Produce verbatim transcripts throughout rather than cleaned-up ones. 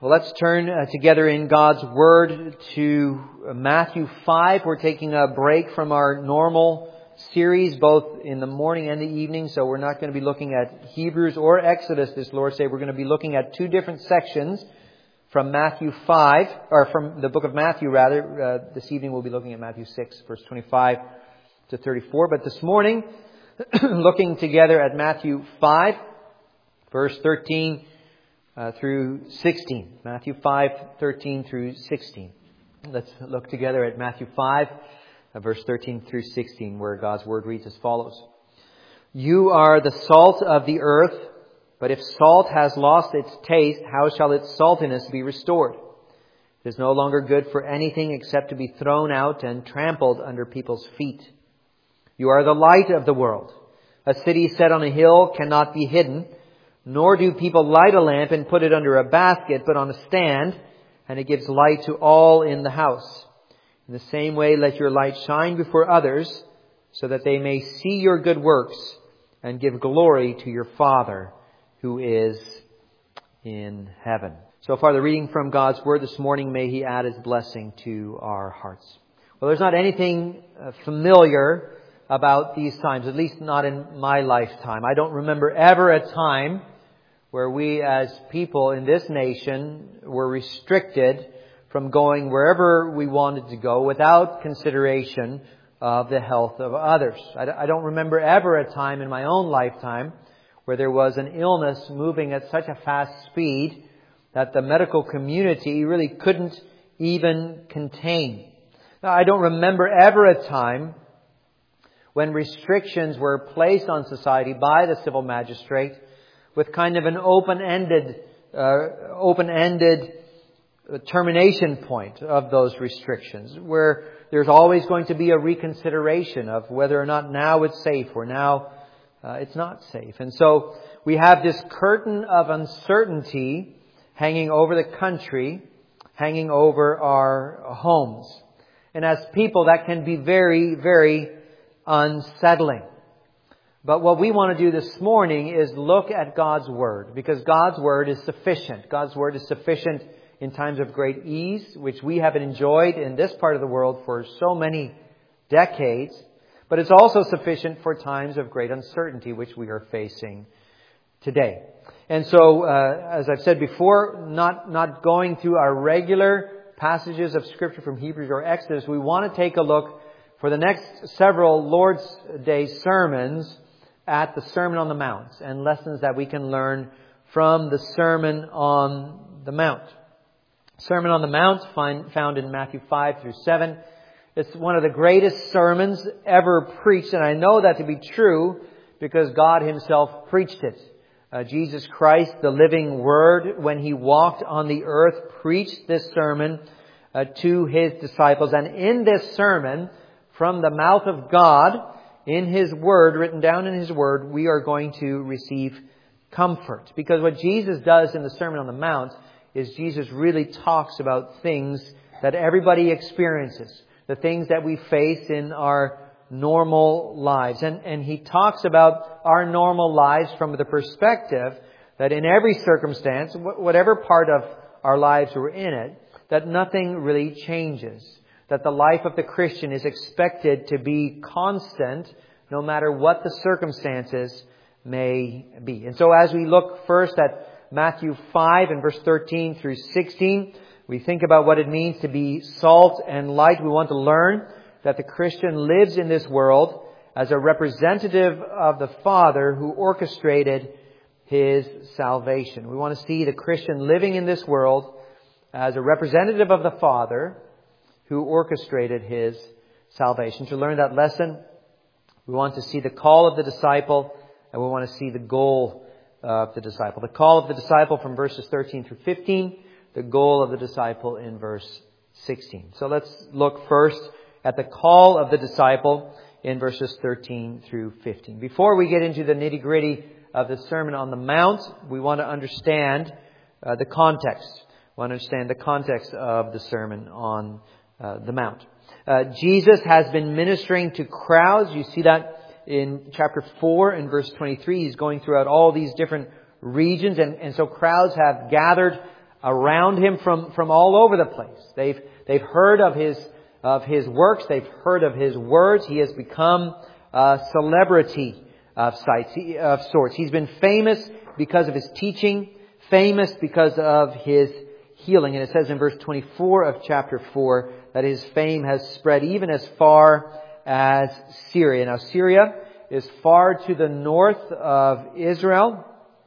Well, let's turn uh, together in God's Word to Matthew five. We're taking a break from our normal series, both in the morning and the evening. So we're not going to be looking at Hebrews or Exodus this Lord's Day. We're going to be looking at two different sections from Matthew five, or from the book of Matthew, rather. Uh, this evening we'll be looking at Matthew six, verse twenty-five to thirty-four. But this morning, looking together at Matthew five, verse thirteen Uh, through sixteen. Matthew five, thirteen through sixteen. Let's look together at Matthew five, uh, verse thirteen through sixteen, where God's Word reads as follows. You are the salt of the earth, but if salt has lost its taste, how shall its saltiness be restored? It is no longer good for anything except to be thrown out and trampled under people's feet. You are the light of the world. A city set on a hill cannot be hidden. Nor do people light a lamp and put it under a basket, but on a stand, and it gives light to all in the house. In the same way, let your light shine before others, so that they may see your good works and give glory to your Father who is in heaven. So far, the reading from God's Word this morning, may He add His blessing to our hearts. Well, there's not anything familiar about these times, at least not in my lifetime. I don't remember ever a time where we as people in this nation were restricted from going wherever we wanted to go without consideration of the health of others. I don't remember ever a time in my own lifetime where there was an illness moving at such a fast speed that the medical community really couldn't even contain. Now, I don't remember ever a time when restrictions were placed on society by the civil magistrate with kind of an open-ended, uh, open-ended termination point of those restrictions, where there's always going to be a reconsideration of whether or not now it's safe or now uh, it's not safe. And so we have this curtain of uncertainty hanging over the country, hanging over our homes. And as people, that can be very, very unsettling. But what we want to do this morning is look at God's Word, because God's Word is sufficient. God's Word is sufficient in times of great ease, which we haven't enjoyed in this part of the world for so many decades. But it's also sufficient for times of great uncertainty, which we are facing today. And so, uh, as I've said before, not, not going through our regular passages of Scripture from Hebrews or Exodus, we want to take a look for the next several Lord's Day sermons at the Sermon on the Mount and lessons that we can learn from the Sermon on the Mount. Sermon on the Mount, find, found in Matthew five through seven. It's one of the greatest sermons ever preached, and I know that to be true because God Himself preached it. Uh, Jesus Christ, the living Word, when He walked on the earth, preached this sermon uh, to His disciples. And in this sermon, from the mouth of God, in His Word, written down in His Word, we are going to receive comfort. Because what Jesus does in the Sermon on the Mount is Jesus really talks about things that everybody experiences. The things that we face in our normal lives. And, and He talks about our normal lives from the perspective that in every circumstance, whatever part of our lives we're in it, that nothing really changes. That the life of the Christian is expected to be constant no matter what the circumstances may be. And so as we look first at Matthew five and verse thirteen through sixteen, we think about what it means to be salt and light. We want to learn that the Christian lives in this world as a representative of the Father who orchestrated His salvation. We want to see the Christian living in this world as a representative of the Father who orchestrated His salvation. To learn that lesson, we want to see the call of the disciple, and we want to see the goal of the disciple. The call of the disciple from verses thirteen through fifteen, the goal of the disciple in verse sixteen. So let's look first at the call of the disciple in verses thirteen through fifteen. Before we get into the nitty-gritty of the Sermon on the Mount, we want to understand uh, the context. We want to understand the context of the Sermon on Uh, the Mount. Uh, Jesus has been ministering to crowds. You see that in chapter four and verse twenty-three. He's going throughout all these different regions. And, and so crowds have gathered around him from, from all over the place. They've, they've heard of his, of his works. They've heard of his words. He has become a celebrity of sites, of sorts. He's been famous because of his teaching, famous because of his healing. And it says in verse twenty-four of chapter four that his fame has spread even as far as Syria. Now, Syria is far to the north of Israel.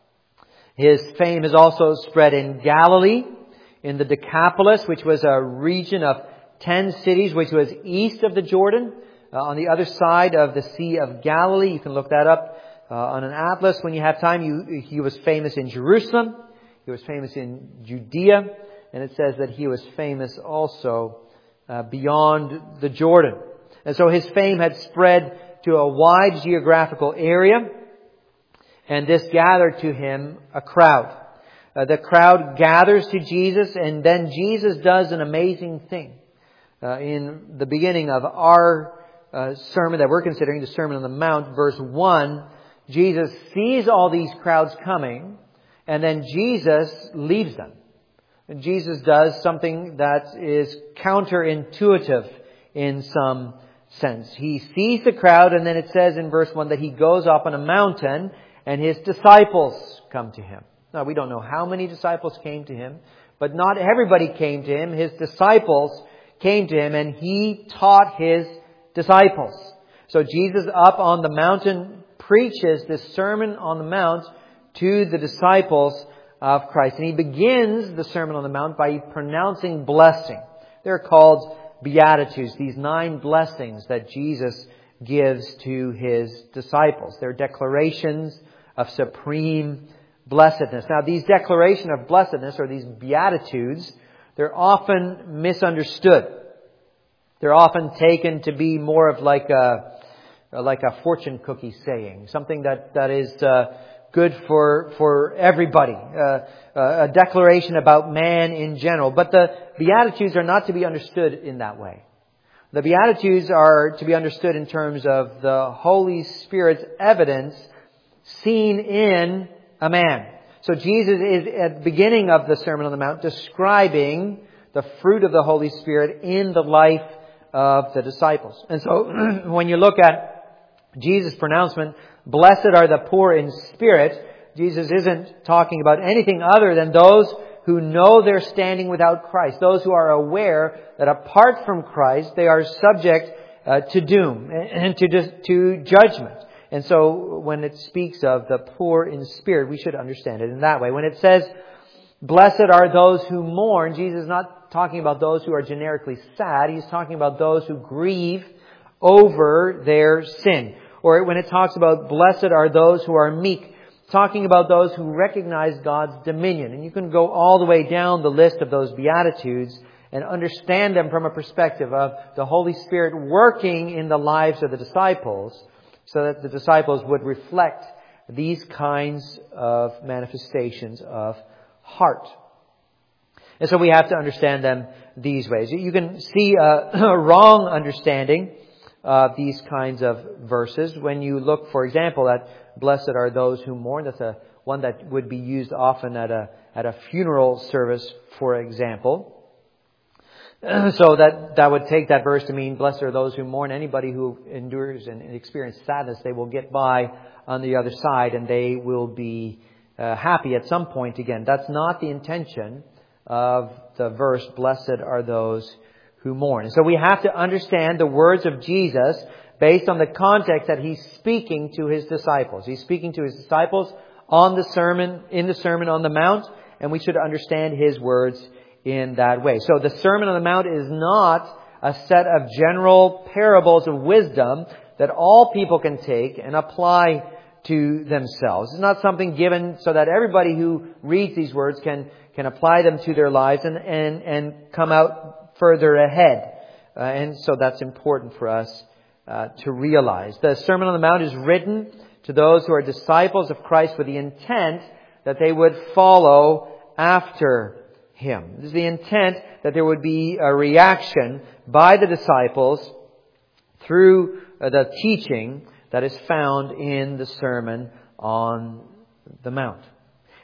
His fame has also spread in Galilee, in the Decapolis, which was a region of ten cities, which was east of the Jordan, uh, on the other side of the Sea of Galilee. You can look that up uh, on an atlas when you have time. You, he was famous in Jerusalem. He was famous in Judea. And it says that he was famous also uh, beyond the Jordan. And so his fame had spread to a wide geographical area. And this gathered to him a crowd. Uh, the crowd gathers to Jesus, and then Jesus does an amazing thing. Uh, in the beginning of our uh, sermon that we're considering, the Sermon on the Mount, verse one, Jesus sees all these crowds coming, and then Jesus leaves them. And Jesus does something that is counterintuitive in some sense. He sees the crowd, and then it says in verse one that he goes up on a mountain, and his disciples come to him. Now, we don't know how many disciples came to him, but not everybody came to him. His disciples came to him, and he taught his disciples. So Jesus up on the mountain preaches this Sermon on the Mount to the disciples of Christ. And he begins the Sermon on the Mount by pronouncing blessing. They're called Beatitudes, these nine blessings that Jesus gives to his disciples. They're declarations of supreme blessedness. Now, these declarations of blessedness, or these Beatitudes, they're often misunderstood. They're often taken to be more of like a, like a fortune cookie saying, something that, that is uh, good for, for everybody, uh, a declaration about man in general. But the Beatitudes are not to be understood in that way. The Beatitudes are to be understood in terms of the Holy Spirit's evidence seen in a man. So Jesus is at the beginning of the Sermon on the Mount describing the fruit of the Holy Spirit in the life of the disciples. And so when you look at Jesus' pronouncement, blessed are the poor in spirit, Jesus isn't talking about anything other than those who know they're standing without Christ. Those who are aware that apart from Christ, they are subject uh, to doom and to, to judgment. And so when it speaks of the poor in spirit, we should understand it in that way. When it says, blessed are those who mourn, Jesus is not talking about those who are generically sad. He's talking about those who grieve over their sin. Or when it talks about blessed are those who are meek, talking about those who recognize God's dominion. And you can go all the way down the list of those Beatitudes and understand them from a perspective of the Holy Spirit working in the lives of the disciples, so that the disciples would reflect these kinds of manifestations of heart. And so we have to understand them these ways. You can see a, a wrong understanding of these kinds of verses when you look, for example, at blessed are those who mourn. That's a one that would be used often at a at a funeral service, for example. So that, that would take that verse to mean, blessed are those who mourn. Anybody who endures and experiences sadness, they will get by on the other side, and they will be uh, happy at some point again. That's not the intention of the verse, blessed are those who mourn. And so we have to understand the words of Jesus based on the context that he's speaking to his disciples. He's speaking to his disciples on the sermon, in the Sermon on the Mount, and we should understand his words in that way. So the Sermon on the Mount is not a set of general parables of wisdom that all people can take and apply to themselves. It's not something given so that everybody who reads these words can, can apply them to their lives and, and, and come out further ahead. Uh, and so that's important for us uh, to realize. The Sermon on the Mount is written to those who are disciples of Christ with the intent that they would follow after Him. This is the intent that there would be a reaction by the disciples through the teaching that is found in the Sermon on the Mount.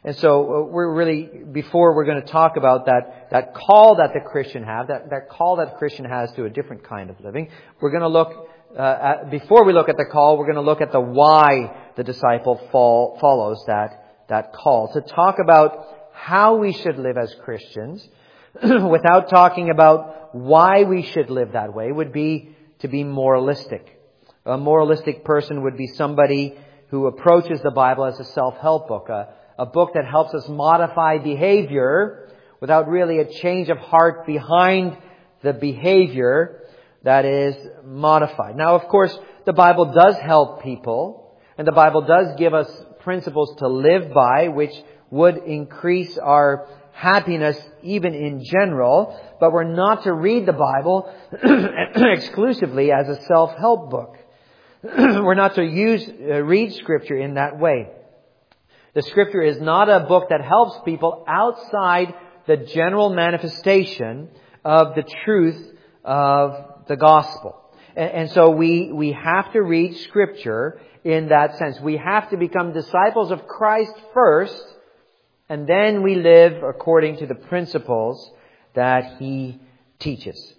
And so we're really, before we're going to talk about that, that call that the Christian have, that, that call that the Christian has to a different kind of living, we're going to look, uh, at, before we look at the call, we're going to look at the why the disciple fall, follows that, that call. To talk about how we should live as Christians, without talking about why we should live that way, would be to be moralistic. A moralistic person would be somebody who approaches the Bible as a self-help book, a, a book that helps us modify behavior without really a change of heart behind the behavior that is modified. Now, of course, the Bible does help people, and the Bible does give us principles to live by, which would increase our happiness even in general, but we're not to read the Bible exclusively as a self-help book. We're not to use uh, read Scripture in that way. The Scripture is not a book that helps people outside the general manifestation of the truth of the gospel. And, and so we, we have to read Scripture in that sense. We have to become disciples of Christ first, and then we live according to the principles that He teaches.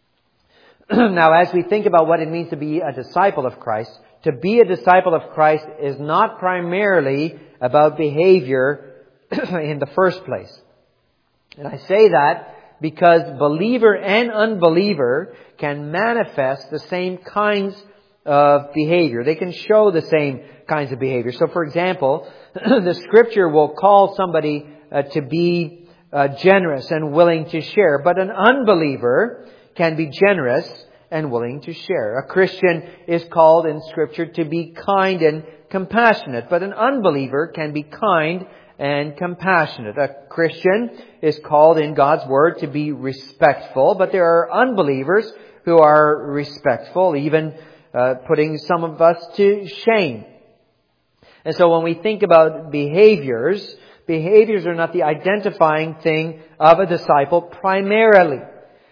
Now, as we think about what it means to be a disciple of Christ, to be a disciple of Christ is not primarily about behavior in the first place. And I say that because believer and unbeliever can manifest the same kinds of behavior. They can show the same kinds of behavior. So, for example, the Scripture will call somebody uh, to be uh, generous and willing to share. But an unbeliever can be generous and willing to share. A Christian is called in Scripture to be kind and compassionate. But an unbeliever can be kind and compassionate. A Christian is called in God's Word to be respectful. But there are unbelievers who are respectful, even uh, putting some of us to shame. And so when we think about behaviors, behaviors are not the identifying thing of a disciple primarily.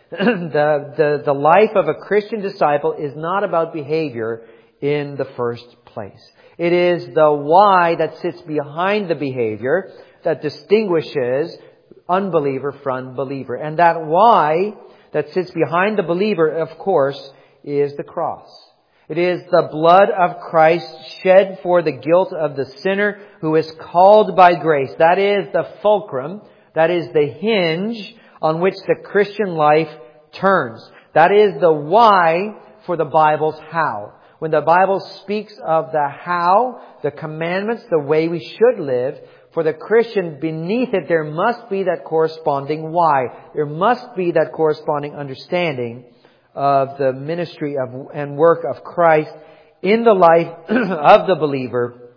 the, the, the life of a Christian disciple is not about behavior in the first place. It is the why that sits behind the behavior that distinguishes unbeliever from believer. And that why that sits behind the believer, of course, is the cross. It is the blood of Christ shed for the guilt of the sinner who is called by grace. That is the fulcrum. That is the hinge on which the Christian life turns. That is the why for the Bible's how. When the Bible speaks of the how, the commandments, the way we should live, for the Christian, beneath it, there must be that corresponding why. There must be that corresponding understanding of the ministry of and work of Christ in the life of the believer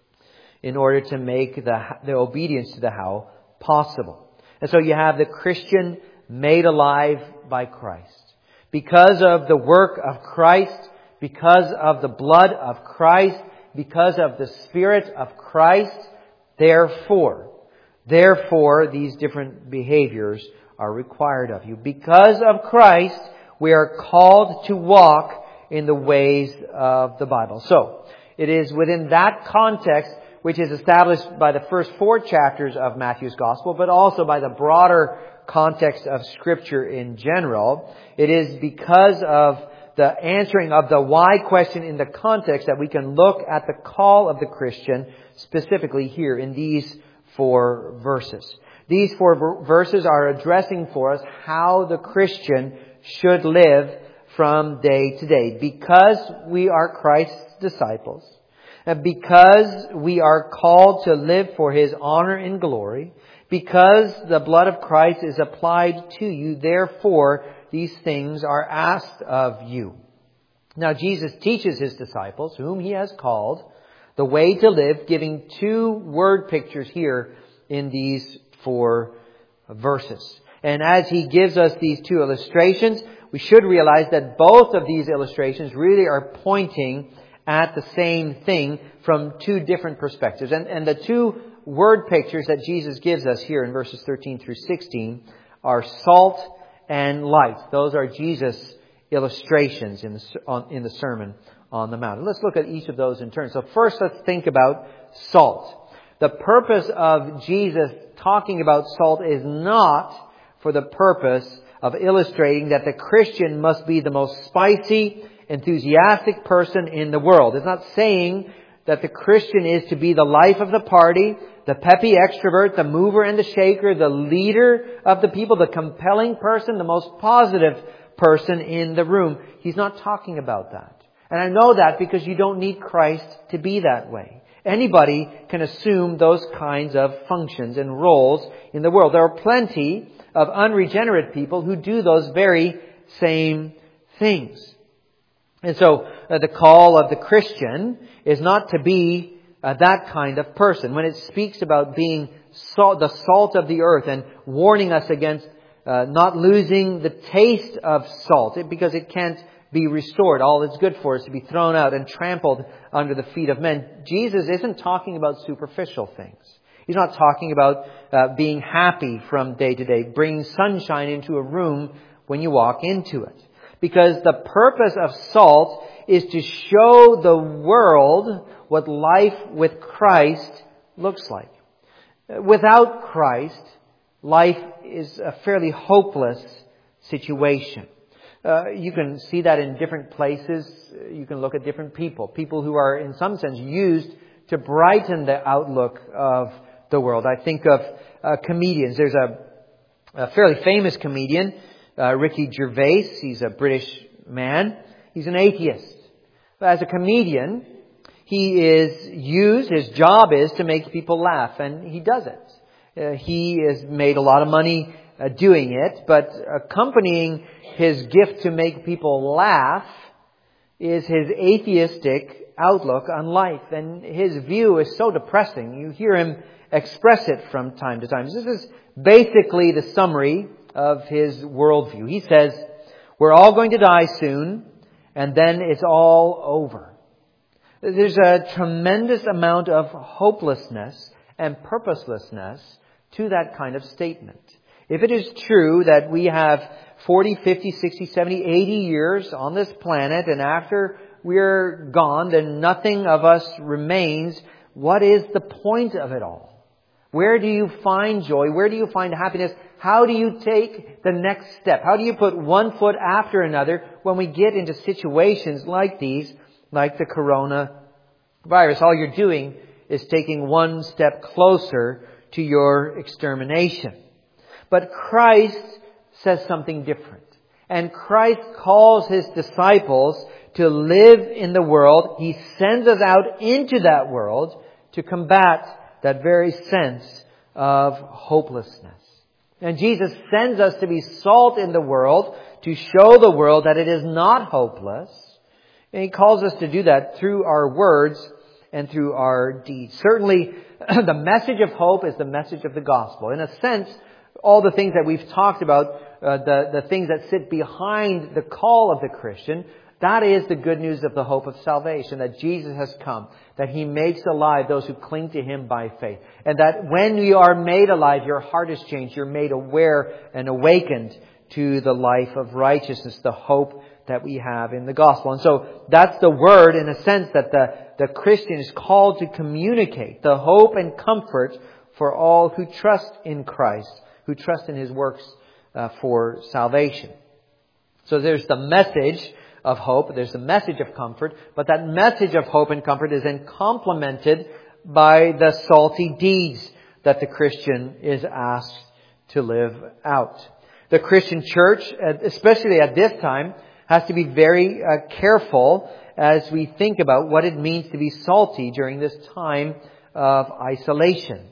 in order to make the, the obedience to the how possible. And so you have the Christian made alive by Christ. Because of the work of Christ, because of the blood of Christ, because of the Spirit of Christ, therefore, therefore these different behaviors are required of you. Because of Christ, we are called to walk in the ways of the Bible. So, it is within that context, which is established by the first four chapters of Matthew's Gospel, but also by the broader context of Scripture in general. It is because of the answering of the why question in the context that we can look at the call of the Christian specifically here in these four verses. These four verses are addressing for us how the Christian should live from day to day. Because we are Christ's disciples, and because we are called to live for His honor and glory, because the blood of Christ is applied to you, therefore these things are asked of you. Now Jesus teaches His disciples, whom He has called, the way to live, giving two word pictures here in these four verses. And as He gives us these two illustrations, we should realize that both of these illustrations really are pointing at the same thing from two different perspectives. And, and the two word pictures that Jesus gives us here in verses thirteen through sixteen are salt and light. Those are Jesus' illustrations in the, on, in the Sermon on the Mount. And let's look at each of those in turn. So first, let's think about salt. The purpose of Jesus talking about salt is not for the purpose of illustrating that the Christian must be the most spicy, enthusiastic person in the world. It's not saying that the Christian is to be the life of the party, the peppy extrovert, the mover and the shaker, the leader of the people, the compelling person, the most positive person in the room. He's not talking about that. And I know that because you don't need Christ to be that way. Anybody can assume those kinds of functions and roles in the world. There are plenty of unregenerate people who do those very same things. And so uh, the call of the Christian is not to be uh, that kind of person. When it speaks about being salt, the salt of the earth, and warning us against uh, not losing the taste of salt, it, because it can't be restored. All it's good for is to be thrown out and trampled under the feet of men. Jesus isn't talking about superficial things. He's not talking about uh, being happy from day to day, bringing sunshine into a room when you walk into it. Because the purpose of salt is to show the world what life with Christ looks like. Without Christ, life is a fairly hopeless situation. Uh, you can see that in different places. You can look at different people. People who are, in some sense, used to brighten the outlook of the world. I think of uh, comedians. There's a, a fairly famous comedian, uh, Ricky Gervais. He's a British man. He's an atheist. As a comedian, he is used, his job is to make people laugh, and he does it. Uh, he has made a lot of money uh, doing it, but accompanying his gift to make people laugh is his atheistic outlook on life. And his view is so depressing. You hear him express it from time to time. This is basically the summary of his worldview. He says, we're all going to die soon, and then it's all over. There's a tremendous amount of hopelessness and purposelessness to that kind of statement. If it is true that we have forty, fifty, sixty, seventy, eighty years on this planet, and after we're gone, then nothing of us remains, what is the point of it all? Where do you find joy? Where do you find happiness? How do you take the next step? How do you put one foot after another when we get into situations like these, like the coronavirus? All you're doing is taking one step closer to your extermination. But Christ says something different. And Christ calls His disciples to live in the world. He sends us out into that world to combat that very sense of hopelessness. And Jesus sends us to be salt in the world, to show the world that it is not hopeless. And He calls us to do that through our words and through our deeds. Certainly, the message of hope is the message of the gospel. In a sense, all the things that we've talked about, uh, the, the things that sit behind the call of the Christian, that is the good news of the hope of salvation, that Jesus has come, that He makes alive those who cling to Him by faith. And that when you are made alive, your heart is changed. You're made aware and awakened to the life of righteousness, the hope that we have in the gospel. And so that's the word, in a sense, that the, the Christian is called to communicate, the hope and comfort for all who trust in Christ, who trust in His works uh, for salvation. So there's the message of hope, there's the message of comfort, but that message of hope and comfort is then complemented by the salty deeds that the Christian is asked to live out. The Christian church, especially at this time, has to be very uh, careful as we think about what it means to be salty during this time of isolation.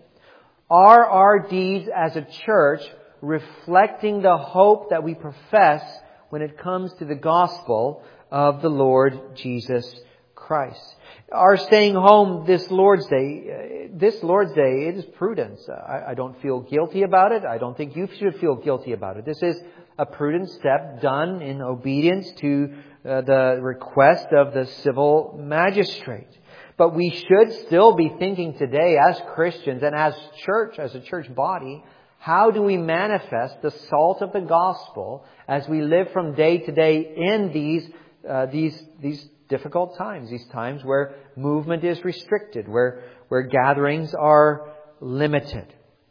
Are our deeds as a church reflecting the hope that we profess when it comes to the gospel of the Lord Jesus Christ? Our staying home this Lord's Day, this Lord's Day, it is prudence. I, I don't feel guilty about it. I don't think you should feel guilty about it. This is a prudent step done in obedience to uh, the request of the civil magistrate. But we should still be thinking today as Christians and as church, as a church body, how do we manifest the salt of the gospel as we live from day to day in these uh, these these difficult times, these times where movement is restricted, where where gatherings are limited.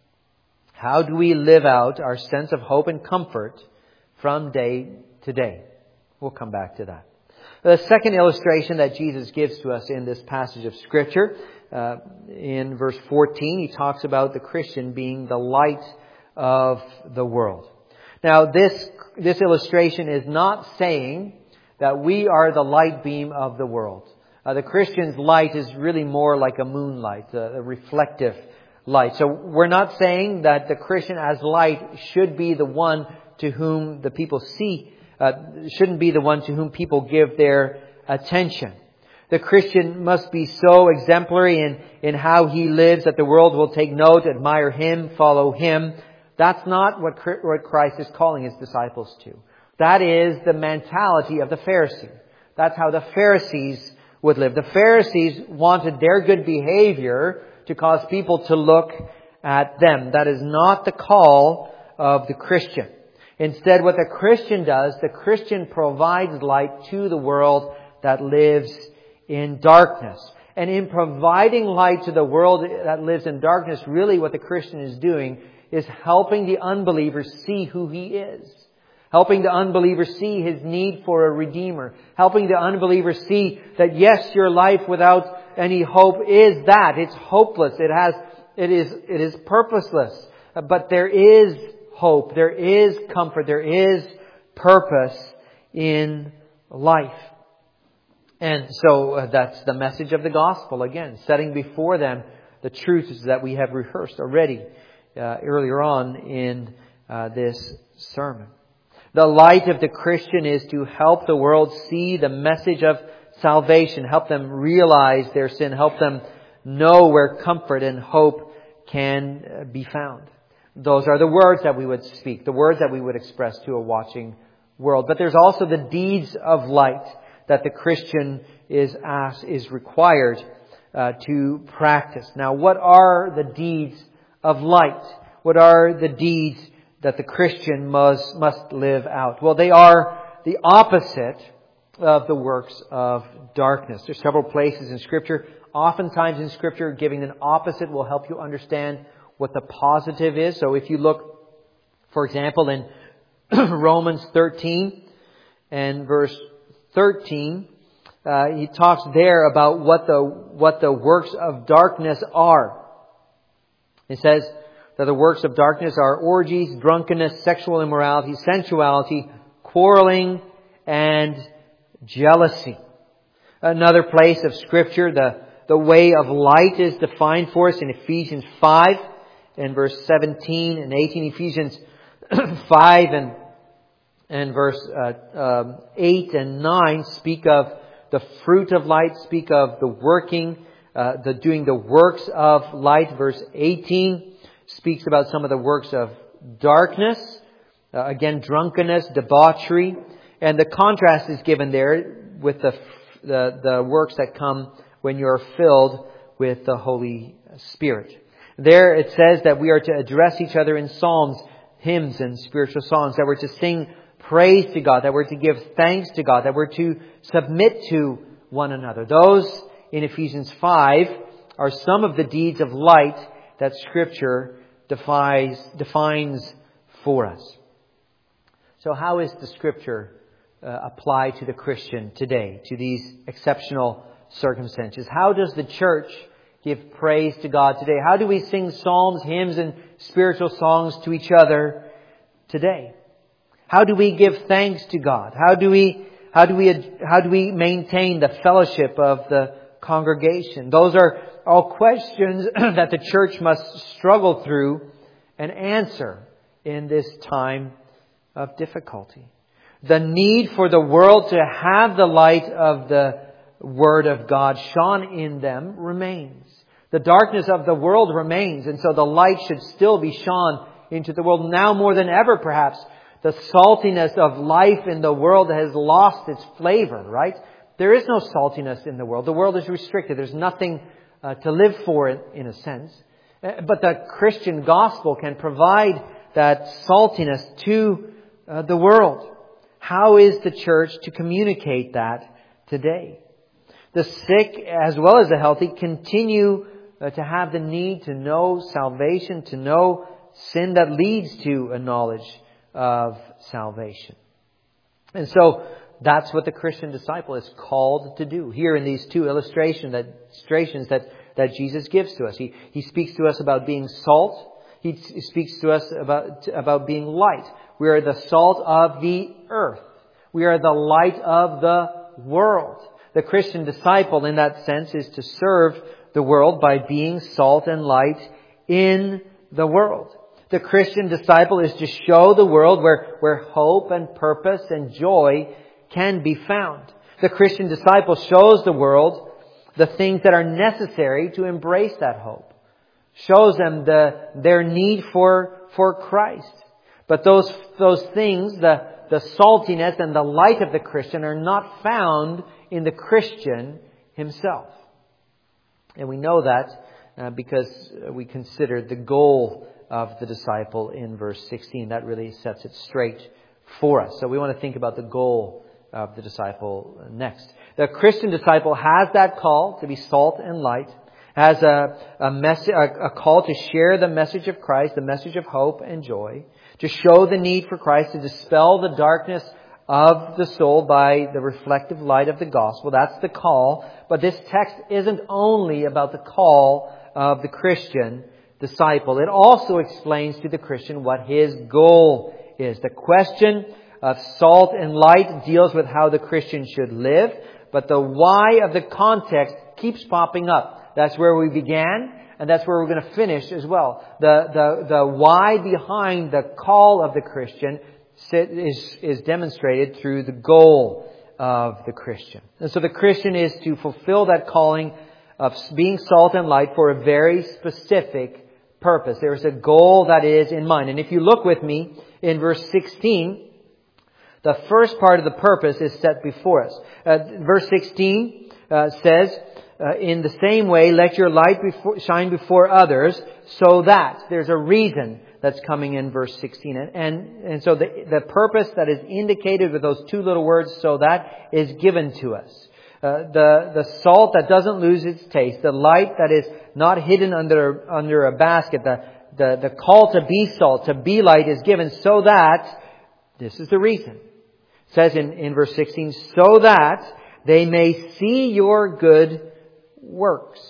How do we live out our sense of hope and comfort from day to day? We'll come back to that. The second illustration that Jesus gives to us in this passage of Scripture, uh, in verse fourteen, he talks about the Christian being the light of the world. Now, this this illustration is not saying that we are the light beam of the world. Uh, the Christian's light is really more like a moonlight, a, a reflective light. So we're not saying that the Christian as light should be the one to whom the people see, uh, shouldn't be the one to whom people give their attention. The Christian must be so exemplary in, in how he lives that the world will take note, admire him, follow him. That's not what what Christ is calling his disciples to. That is the mentality of the Pharisee. That's how the Pharisees would live. The Pharisees wanted their good behavior to cause people to look at them. That is not the call of the Christian. Instead, what the Christian does, the Christian provides light to the world that lives in darkness. And in providing light to the world that lives in darkness, really what the Christian is doing is helping the unbeliever see who he is. Helping the unbeliever see his need for a Redeemer. Helping the unbeliever see that yes, your life without any hope is that. It's hopeless. It has, it is, it is purposeless. But there is hope. There is comfort. There is purpose in life. And so uh, that's the message of the gospel. Again, setting before them the truths that we have rehearsed already uh, earlier on in uh, this sermon. The light of the Christian is to help the world see the message of salvation, help them realize their sin, help them know where comfort and hope can be found. Those are the words that we would speak, the words that we would express to a watching world. But there's also the deeds of light that the Christian is asked, is required uh, to practice. Now, what are the deeds of light? What are the deeds that the Christian must must live out? Well, they are the opposite of the works of darkness. There's several places in Scripture. Oftentimes in Scripture, giving an opposite will help you understand what the positive is. So if you look, for example, in Romans thirteen and verse thirteen, uh, he talks there about what the what the works of darkness are. It says that the works of darkness are orgies, drunkenness, sexual immorality, sensuality, quarreling, and jealousy. Another place of Scripture, the, the way of light is defined for us in Ephesians five and verse seventeen and eighteen. Ephesians five and, and verse uh, um, eight and nine speak of the fruit of light, speak of the working, uh, the doing the works of light. Verse eighteen speaks about some of the works of darkness. Uh, again, drunkenness, debauchery. And the contrast is given there with the, the, the works that come when you are filled with the Holy Spirit. There it says that we are to address each other in psalms, hymns, and spiritual songs. That we're to sing praise to God. That we're to give thanks to God. That we're to submit to one another. Those in Ephesians five are some of the deeds of light that Scripture defies, defines for us. So how is the Scripture uh, applied to the Christian today, to these exceptional circumstances? How does the church give praise to God today? How do we sing psalms, hymns, and spiritual songs to each other today? How do we give thanks to God? How do we, how do we, how do we maintain the fellowship of the congregation? Those are all questions that the church must struggle through and answer in this time of difficulty. The need for the world to have the light of the Word of God shone in them remains. The darkness of the world remains, and so the light should still be shone into the world. Now more than ever, perhaps, the saltiness of life in the world has lost its flavor, right? There is no saltiness in the world. The world is restricted. There's nothing uh, to live for in, in a sense. But the Christian gospel can provide that saltiness to uh, the world. How is the church to communicate that today? The sick as well as the healthy continue uh, to have the need to know salvation, to know sin that leads to a knowledge of salvation. And so that's what the Christian disciple is called to do. Here in these two illustration that, illustrations that, that Jesus gives to us. He, he speaks to us about being salt. He speaks to us about, about being light. We are the salt of the earth. We are the light of the world. The Christian disciple, in that sense, is to serve the world by being salt and light in the world. The Christian disciple is to show the world where, where hope and purpose and joy can be found. The Christian disciple shows the world the things that are necessary to embrace that hope. Shows them the, their need for, for Christ. But those, those things, the, the saltiness and the light of the Christian are not found in the Christian himself. And we know that uh, because we considered the goal of the disciple in verse sixteen. That really sets it straight for us. So we want to think about the goal of the disciple next. The Christian disciple has that call to be salt and light, has a, a, mess- a, a call to share the message of Christ, the message of hope and joy, to show the need for Christ, to dispel the darkness of the soul by the reflective light of the gospel. That's the call. But this text isn't only about the call of the Christian disciple. It also explains to the Christian what his goal is. The question of salt and light deals with how the Christian should live, but the why of the context keeps popping up. That's where we began, and that's where we're going to finish as well. The, the, the why behind the call of the Christian is, is demonstrated through the goal of the Christian. And so the Christian is to fulfill that calling of being salt and light for a very specific purpose. There is a goal that is in mind. And if you look with me in verse sixteen, the first part of the purpose is set before us. Uh, verse sixteen uh, says, uh, in the same way, let your light before, shine before others, so that there's a reason that's coming in verse sixteen. And, and, and so the, the purpose that is indicated with those two little words, so that, is given to us. Uh, the, the salt that doesn't lose its taste, the light that is not hidden under, under a basket, the, the, the call to be salt, to be light is given so that, this is the reason. It says in, in verse sixteen, so that they may see your good works.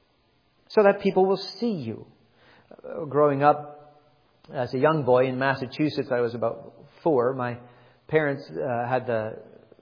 So that people will see you. Uh, growing up as a young boy in Massachusetts, I was about four. My parents uh, had the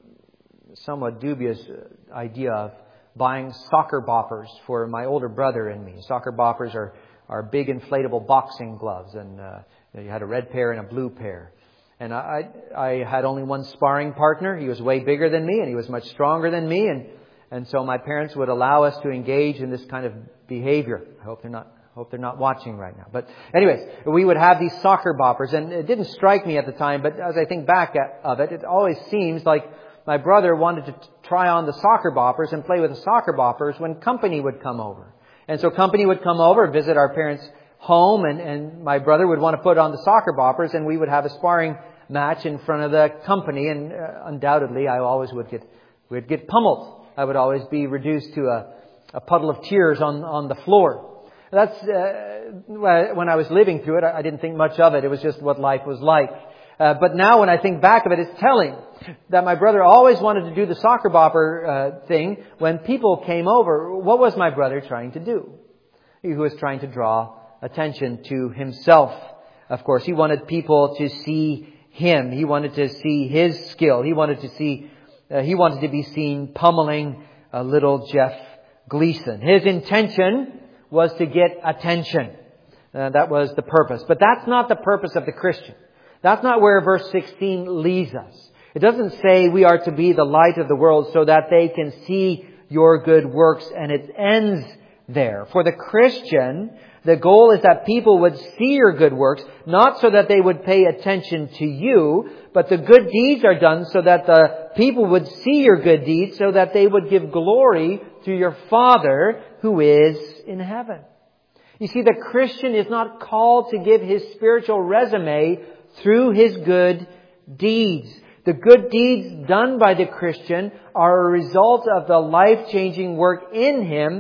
somewhat dubious idea of buying soccer boppers for my older brother and me. Soccer boppers are, are big inflatable boxing gloves, and uh, you had a red pair and a blue pair. And I, I had only one sparring partner. He was way bigger than me, and he was much stronger than me, and and so my parents would allow us to engage in this kind of behavior. I hope they're not hope they're not watching right now. But anyways, we would have these soccer boppers, and it didn't strike me at the time, but as I think back at, of it, it always seems like my brother wanted to try on the soccer boppers and play with the soccer boppers when company would come over. And so company would come over, visit our parents' home, and, and my brother would want to put on the soccer boppers, and we would have a sparring match in front of the company. And uh, undoubtedly, I always would get would get pummeled. I would always be reduced to a, a puddle of tears on, on the floor. That's uh, when I was living through it, I, I didn't think much of it. It was just what life was like. Uh, but now when I think back of it, it's telling that my brother always wanted to do the soccer bopper uh, thing when people came over. What was my brother trying to do? He was trying to draw attention to himself. Of course, he wanted people to see him. He wanted to see his skill. He wanted to see, uh, he wanted to be seen pummeling uh, little Jeff Gleason. His intention was to get attention. Uh, that was the purpose. But that's not the purpose of the Christian. That's not where verse sixteen leads us. It doesn't say we are to be the light of the world so that they can see your good works, and it ends there. For the Christian, the goal is that people would see your good works, not so that they would pay attention to you, but the good deeds are done so that the people would see your good deeds, so that they would give glory to your Father who is in heaven. You see, the Christian is not called to give his spiritual resume through his good deeds. The good deeds done by the Christian are a result of the life-changing work in him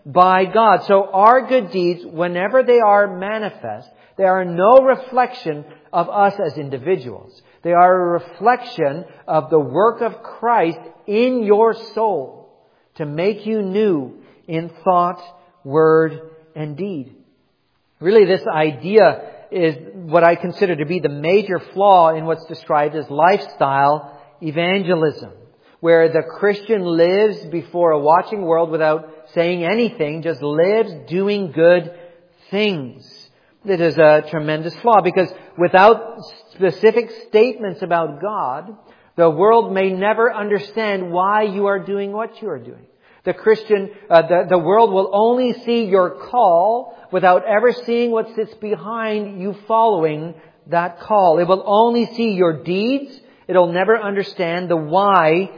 by God. So our good deeds, whenever they are manifest, they are no reflection of us as individuals. They are a reflection of the work of Christ in your soul to make you new in thought, word, and deed. Really, this idea is what I consider to be the major flaw in what's described as lifestyle evangelism, where the Christian lives before a watching world without saying anything, just lives doing good things. That is a tremendous flaw, because without specific statements about God, the world may never understand why you are doing what you are doing. The Christian, uh, the, the world will only see your call without ever seeing what sits behind you following that call. It will only see your deeds. It'll never understand the why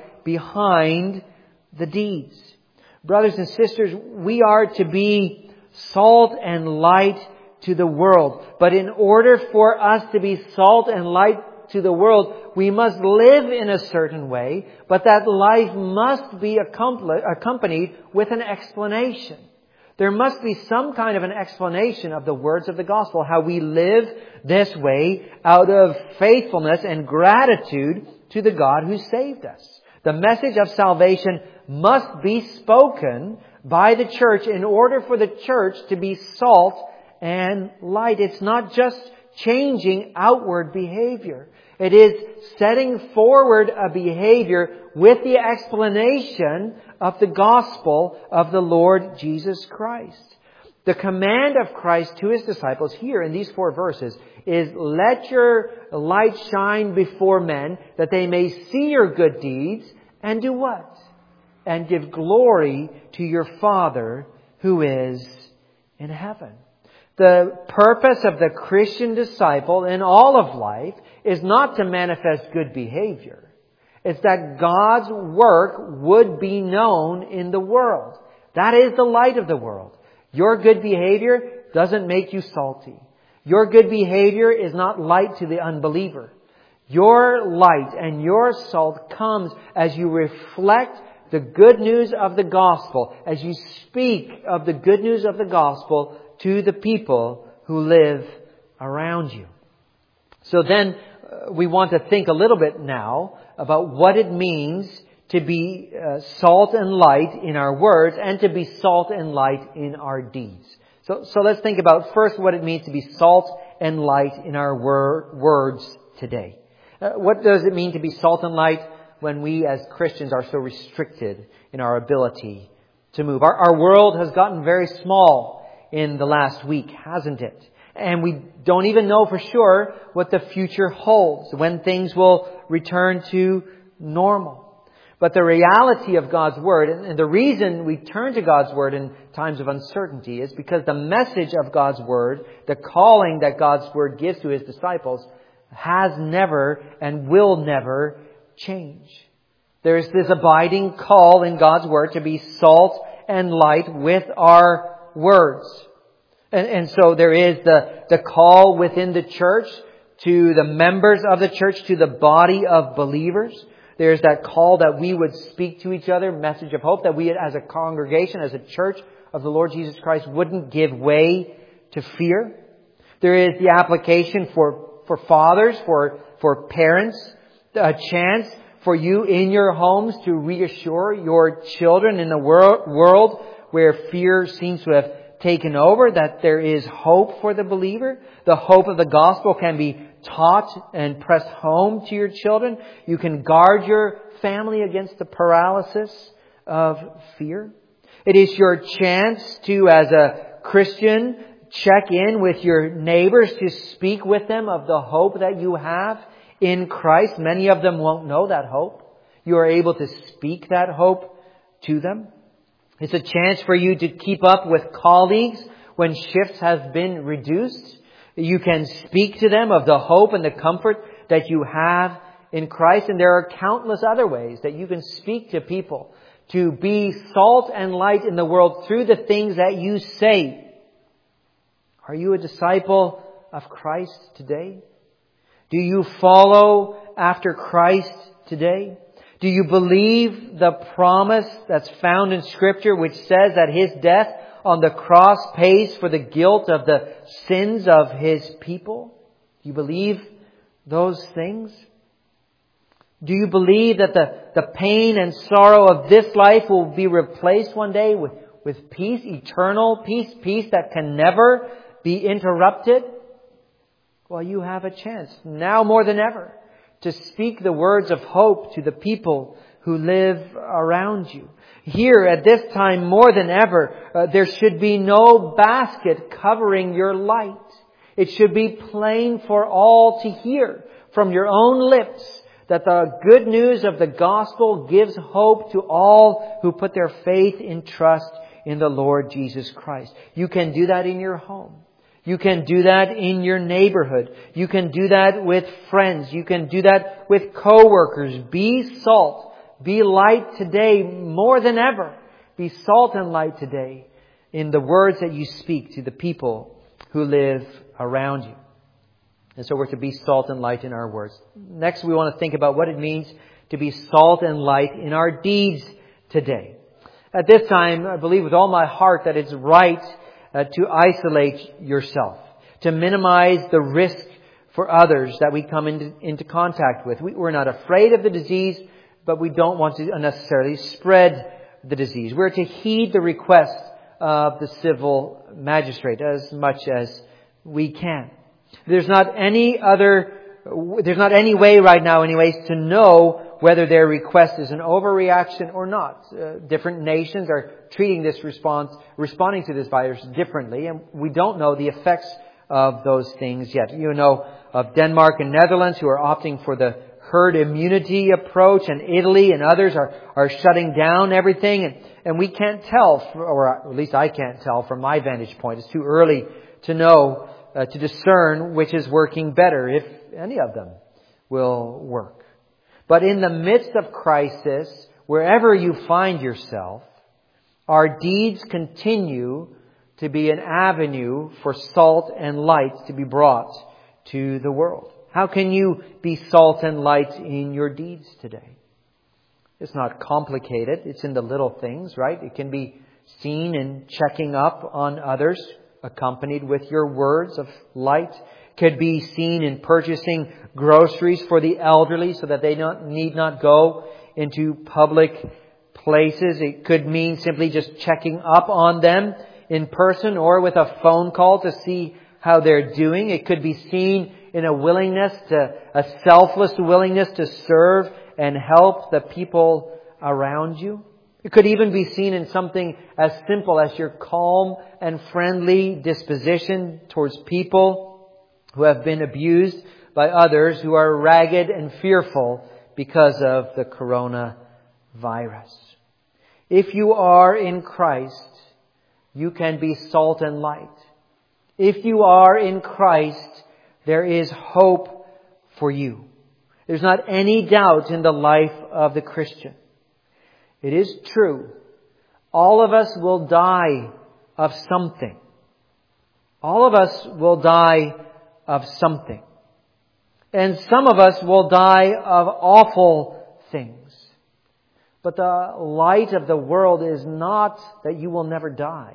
behind the deeds. Brothers and sisters, we are to be salt and light to the world. But in order for us to be salt and light to the world, we must live in a certain way, but that life must be accompanied with an explanation. There must be some kind of an explanation of the words of the gospel, how we live this way out of faithfulness and gratitude to the God who saved us. The message of salvation must be spoken by the church in order for the church to be salt and light. It's not just changing outward behavior. It is setting forward a behavior with the explanation of the gospel of the Lord Jesus Christ. The command of Christ to His disciples here in these four verses is, let your light shine before men, that they may see your good deeds and do what? And give glory to your Father who is in heaven. The purpose of the Christian disciple in all of life is not to manifest good behavior. It's that God's work would be known in the world. That is the light of the world. Your good behavior doesn't make you salty. Your good behavior is not light to the unbeliever. Your light and your salt comes as you reflect the good news of the gospel, as you speak of the good news of the gospel to the people who live around you. So then uh, we want to think a little bit now about what it means to be uh, salt and light in our words and to be salt and light in our deeds. So, so let's think about first what it means to be salt and light in our wor- words today. Uh, what does it mean to be salt and light when we as Christians are so restricted in our ability to move? Our, our world has gotten very small in the last week, hasn't it? And we don't even know for sure what the future holds, when things will return to normal. But the reality of God's Word, and the reason we turn to God's Word in times of uncertainty, is because the message of God's Word, the calling that God's Word gives to His disciples, has never and will never change. There is this abiding call in God's Word to be salt and light with our words. And, and so there is the, the call within the church to the members of the church, to the body of believers. There's that call that we would speak to each other, message of hope, that we as a congregation, as a church of the Lord Jesus Christ, wouldn't give way to fear. There is the application for, for fathers, for, for parents, a chance for you in your homes to reassure your children in a wor- world where fear seems to have taken over, that there is hope for the believer. The hope of the gospel can be taught and pressed home to your children. You can guard your family against the paralysis of fear. It is your chance to, as a Christian, check in with your neighbors, to speak with them of the hope that you have in Christ. Many of them won't know that hope. You are able to speak that hope to them. It's a chance for you to keep up with colleagues when shifts have been reduced. You can speak to them of the hope and the comfort that you have in Christ. And there are countless other ways that you can speak to people to be salt and light in the world through the things that you say. Are you a disciple of Christ today? Do you follow after Christ today? Do you believe the promise that's found in Scripture, which says that His death on the cross pays for the guilt of the sins of His people? Do you believe those things? Do you believe that the, the pain and sorrow of this life will be replaced one day with, with peace, eternal peace, peace that can never be interrupted? Well, you have a chance, now more than ever, to speak the words of hope to the people who live around you. Here, at this time, more than ever, uh, there should be no basket covering your light. It should be plain for all to hear from your own lips that the good news of the gospel gives hope to all who put their faith and trust in the Lord Jesus Christ. You can do that in your home. You can do that in your neighborhood. You can do that with friends. You can do that with co-workers. Be salt. Be light today more than ever. Be salt and light today in the words that you speak to the people who live around you. And so we're to be salt and light in our words. Next, we want to think about what it means to be salt and light in our deeds today. At this time, I believe with all my heart that it's right uh, to isolate yourself, to minimize the risk for others that we come into, into contact with. We, we're not afraid of the disease, but we don't want to unnecessarily spread the disease. We're to heed the request of the civil magistrate as much as we can. There's not any other, there's not any way right now anyways to know whether their request is an overreaction or not. Uh, different nations are treating this response, responding to this virus differently, and we don't know the effects of those things yet. You know of Denmark and Netherlands who are opting for the herd immunity approach, and Italy and others are, are shutting down everything, and, and we can't tell, or at least I can't tell from my vantage point. It's too early to know, uh, to discern which is working better, if any of them will work. But in the midst of crisis, wherever you find yourself, our deeds continue to be an avenue for salt and light to be brought to the world. How can you be salt and light in your deeds today? It's not complicated. It's in the little things, right? It can be seen in checking up on others, accompanied with your words of light. Could be seen in purchasing groceries for the elderly so that they not, need not go into public places. It could mean simply just checking up on them in person or with a phone call to see how they're doing. It could be seen in a willingness to, a selfless willingness to serve and help the people around you. It could even be seen in something as simple as your calm and friendly disposition towards people who have been abused by others who are ragged and fearful because of the coronavirus. If you are in Christ, you can be salt and light. If you are in Christ, there is hope for you. There's not any doubt in the life of the Christian. It is true. All of us will die of something. All of us will die of something. And some of us will die of awful things. But the light of the world is not that you will never die.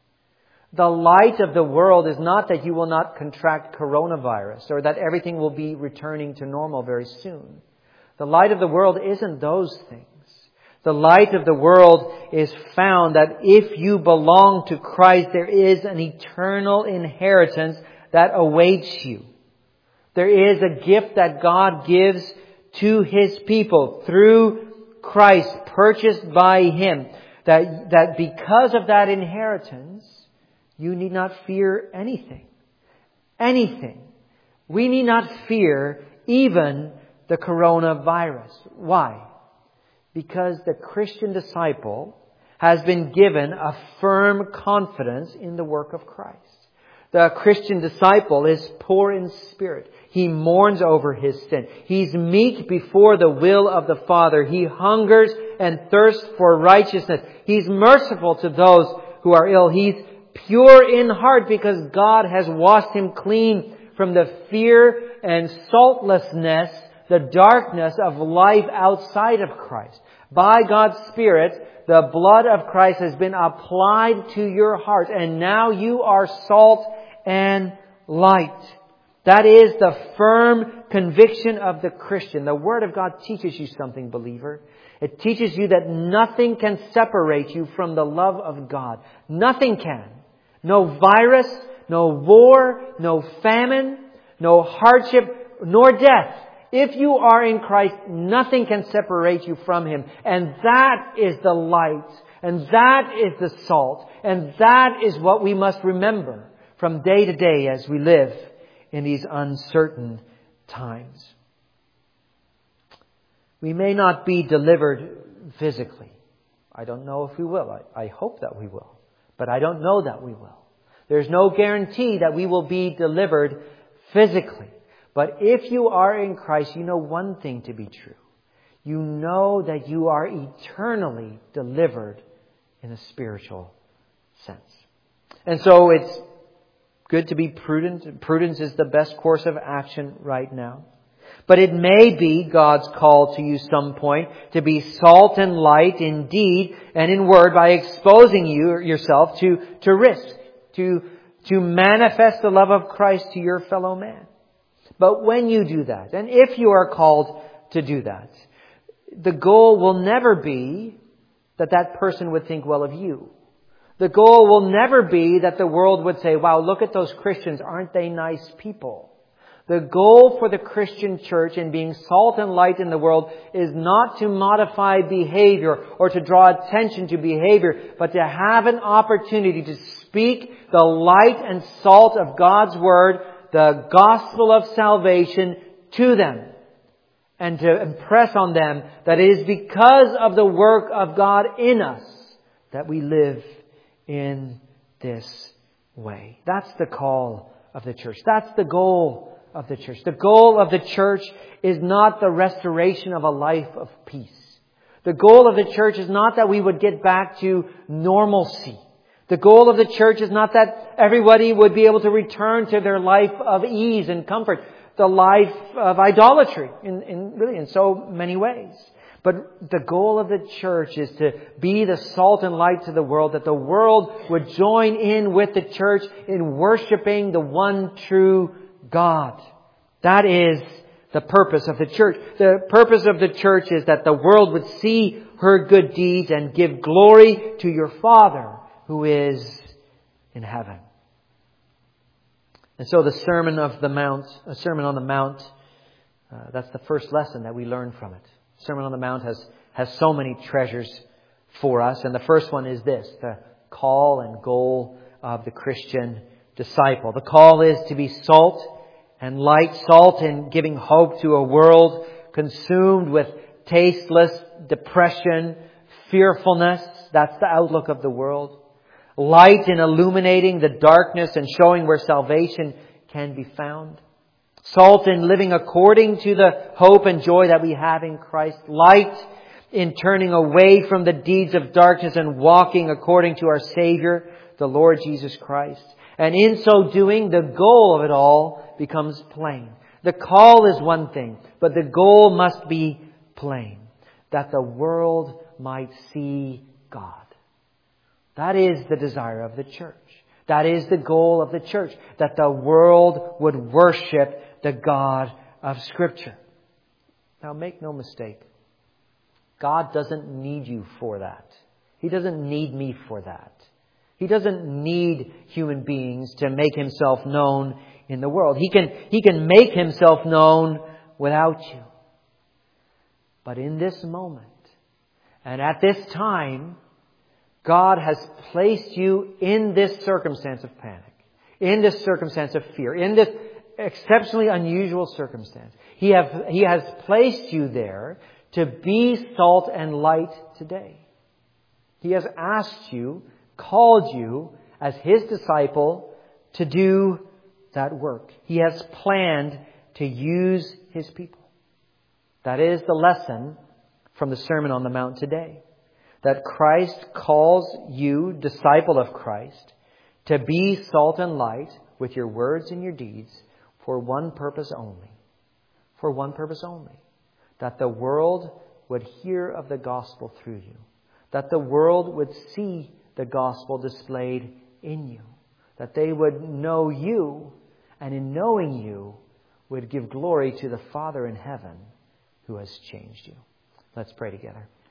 The light of the world is not that you will not contract coronavirus or that everything will be returning to normal very soon. The light of the world isn't those things. The light of the world is found that if you belong to Christ, there is an eternal inheritance that awaits you. There is a gift that God gives to His people through Christ, purchased by Him, that, that because of that inheritance, you need not fear anything. Anything. We need not fear even the coronavirus. Why? Because the Christian disciple has been given a firm confidence in the work of Christ. The Christian disciple is poor in spirit. He mourns over his sin. He's meek before the will of the Father. He hungers and thirsts for righteousness. He's merciful to those who are ill. He's pure in heart because God has washed him clean from the fear and saltlessness the darkness of life outside of Christ. By God's Spirit, the blood of Christ has been applied to your heart, and now you are salt and light. That is the firm conviction of the Christian. The Word of God teaches you something, believer. It teaches you that nothing can separate you from the love of God. Nothing can. No virus, no war, no famine, no hardship, nor death. If you are in Christ, nothing can separate you from Him. And that is the light. And that is the salt. And that is what we must remember from day to day as we live in these uncertain times. We may not be delivered physically. I don't know if we will. I, I hope that we will. But I don't know that we will. There's no guarantee that we will be delivered physically. But if you are in Christ, you know one thing to be true. You know that you are eternally delivered in a spiritual sense. And so it's good to be prudent. Prudence is the best course of action right now. But it may be God's call to you some point to be salt and light in deed and in word by exposing you yourself to, to risk, to, to manifest the love of Christ to your fellow man. But when you do that, and if you are called to do that, the goal will never be that that person would think well of you. The goal will never be that the world would say, wow, look at those Christians, aren't they nice people? The goal for the Christian church in being salt and light in the world is not to modify behavior or to draw attention to behavior, but to have an opportunity to speak the light and salt of God's Word, the gospel of salvation, to them. And to impress on them that it is because of the work of God in us that we live in this way. That's the call of the church. That's the goal of the church. The goal of the church is not the restoration of a life of peace. The goal of the church is not that we would get back to normalcy. The goal of the church is not that everybody would be able to return to their life of ease and comfort, the life of idolatry in, in really in so many ways. But the goal of the church is to be the salt and light to the world, that the world would join in with the church in worshiping the one true God. That is the purpose of the church. The purpose of the church is that the world would see her good deeds and give glory to your Father who is in heaven. And so the Sermon of the Mount, a Sermon on the Mount, uh, that's the first lesson that we learn from it. Sermon on the Mount has, has so many treasures for us. And the first one is this, the call and goal of the Christian disciple. The call is to be salt and light, salt in giving hope to a world consumed with tasteless depression, fearfulness. That's the outlook of the world. Light in illuminating the darkness and showing where salvation can be found. Salt in living according to the hope and joy that we have in Christ. Light in turning away from the deeds of darkness and walking according to our Savior, the Lord Jesus Christ. And in so doing, the goal of it all becomes plain. The call is one thing, but the goal must be plain. That the world might see God. That is the desire of the church. That is the goal of the church. That the world would worship the God of Scripture. Now make no mistake. God doesn't need you for that. He doesn't need me for that. He doesn't need human beings to make Himself known in the world. He can, He can make Himself known without you. But in this moment, and at this time, God has placed you in this circumstance of panic, in this circumstance of fear, in this exceptionally unusual circumstance. He, have, he has placed you there to be salt and light today. He has asked you, called you as His disciple to do that work. He has planned to use His people. That is the lesson from the Sermon on the Mount today. That Christ calls you, disciple of Christ, to be salt and light with your words and your deeds for one purpose only. for one purpose only, that the world would hear of the gospel through you, that the world would see the gospel displayed in you, that they would know you, and in knowing you would give glory to the Father in heaven who has changed you. Let's pray together.